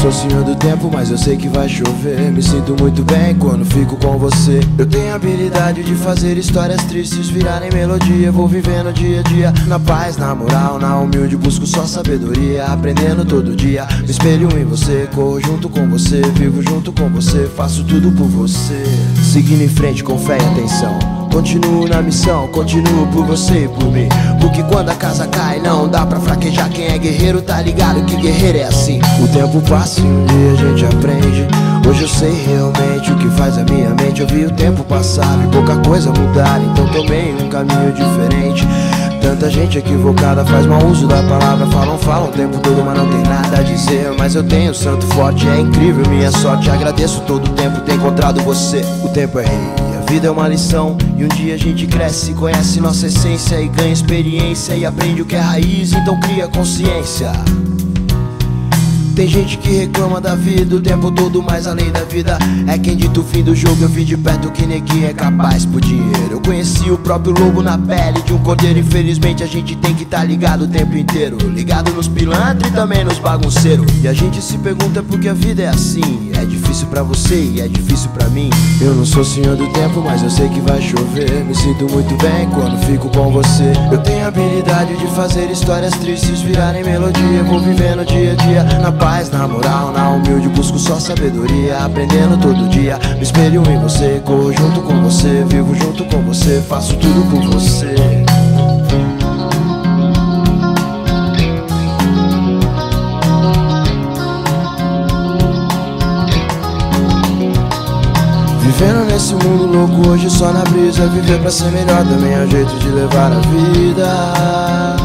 sou senhor do tempo, mas eu sei que vai chover. Me sinto muito bem quando fico com você. Eu tenho a habilidade de fazer histórias tristes virarem melodia. Vou vivendo dia a dia, na paz, na moral, na humilde. Busco só sabedoria, aprendendo todo dia. Me espelho em você, corro junto com você, vivo junto com você, faço tudo por você. Seguindo em frente com fé e atenção, continuo na missão, continuo por você e por mim. Porque quando a casa cai não dá pra fraquejar. Quem é guerreiro tá ligado que guerreiro é assim. O tempo passa e um dia a gente aprende. Hoje eu sei realmente o que faz a minha mente. Eu vi o tempo passar e pouca coisa mudar, então tomei um caminho diferente. Tanta gente equivocada faz mau uso da palavra. Falam o tempo todo, mas não tem nada a dizer. Mas eu tenho santo forte, é incrível minha sorte. Agradeço todo o tempo ter encontrado você. O tempo é rei, a vida é uma lição. E um dia a gente cresce, conhece nossa essência e ganha experiência e aprende o que é raiz, então cria consciência. Tem gente que reclama da vida o tempo todo, mas além da vida é quem dita o fim do jogo. Eu vi de perto que neguinho é capaz por dinheiro. Eu conheci o próprio lobo na pele de um cordeiro. Infelizmente a gente tem que tá ligado o tempo inteiro, ligado nos pilantras e também nos bagunceiros. E a gente se pergunta por que a vida é assim. É difícil pra você e é difícil pra mim. Eu não sou senhor do tempo, mas eu sei que vai chover. Me sinto muito bem quando fico com você. Eu tenho a habilidade de fazer histórias tristes virarem melodia. Vou vivendo dia a dia, na paz, na moral, na humilde. Busco só sabedoria, aprendendo todo dia. Me espelho em você, corro junto com você, vivo junto com você, faço tudo por você. Vivendo nesse mundo louco hoje só na brisa. Viver pra ser melhor também é um jeito de levar a vida.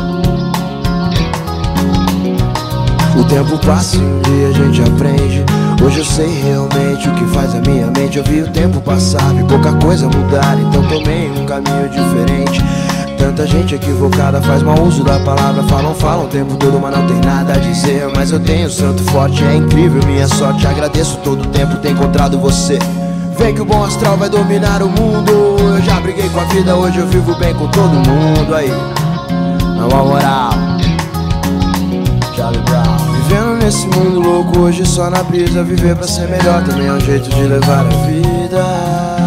O tempo passa e um dia a gente aprende. Hoje eu sei realmente o que faz a minha mente. Eu vi o tempo passar e pouca coisa mudar, então tomei um caminho diferente. Tanta gente equivocada faz mau uso da palavra. Falam o tempo todo, mas não tem nada a dizer. Mas eu tenho santo forte, é incrível minha sorte. Agradeço todo o tempo ter encontrado você. Vem que o bom astral vai dominar o mundo. Eu já briguei com a vida, hoje eu vivo bem com todo mundo. Aí, na moral, Charlie Brown. Vivendo nesse mundo louco hoje só na brisa. Viver pra ser melhor também é um jeito de levar a vida.